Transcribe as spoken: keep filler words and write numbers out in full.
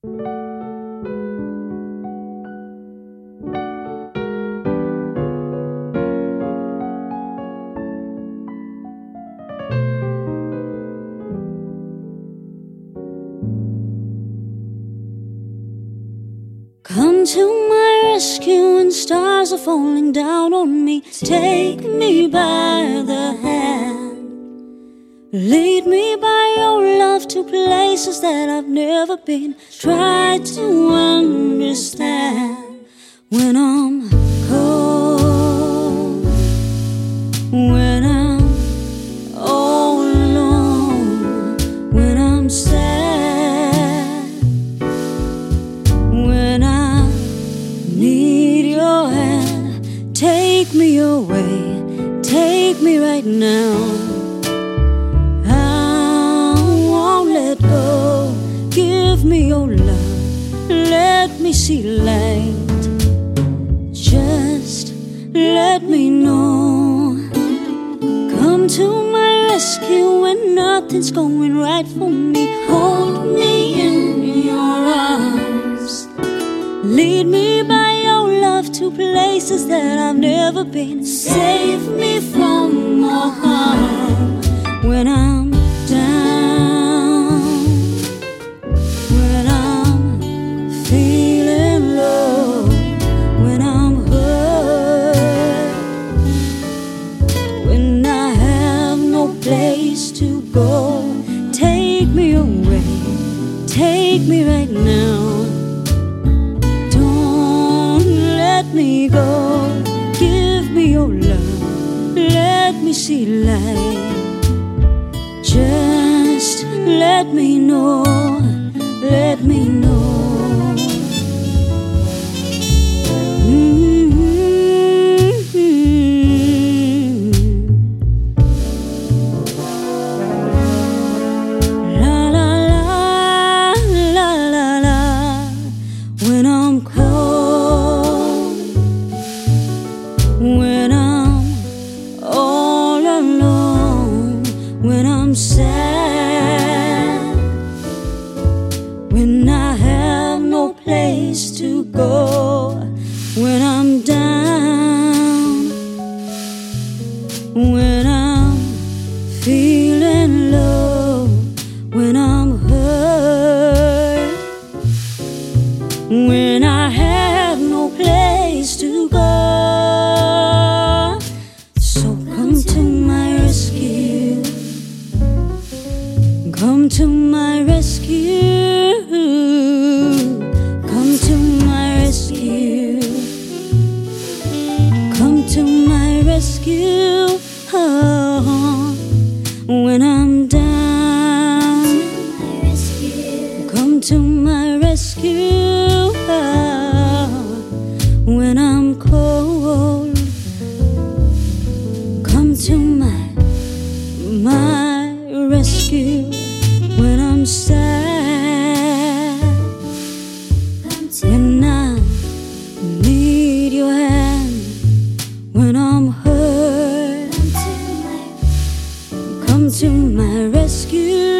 Come to my rescue when stars are falling down on me. Take me by the hand. Lead me by your love to places that I've never been. Try to understand when I'm cold, when I'm all alone, when I'm sad, when I need your hand. Take me away, take me right now. I won't let go. Give me your love, let me see light. Just let me know. Come to my rescue when nothing's going right for me. Hold me in your arms. Lead me by your love to places that I've never been. Save me from more harm when I'm down, when I'm feeling low, when I'm hurt, when I have no place to go. Take me away, take me right now. Let me go, give me your love, let me see light. Just let me know, let me know. Mm-hmm. La la la, la la la. When I'm cold, when I'm all alone, when I'm sad, when I have no place to go, when I'm down, when I'm feeling low, when I'm hurt, when I have no place to go. Come to my rescue, come to my rescue, come to my rescue. Oh, when I'm down, come to my rescue. Oh, when I'm cold, come to my, my rescue. When I'm sad, when I need your hand, when I'm hurt, come to my rescue.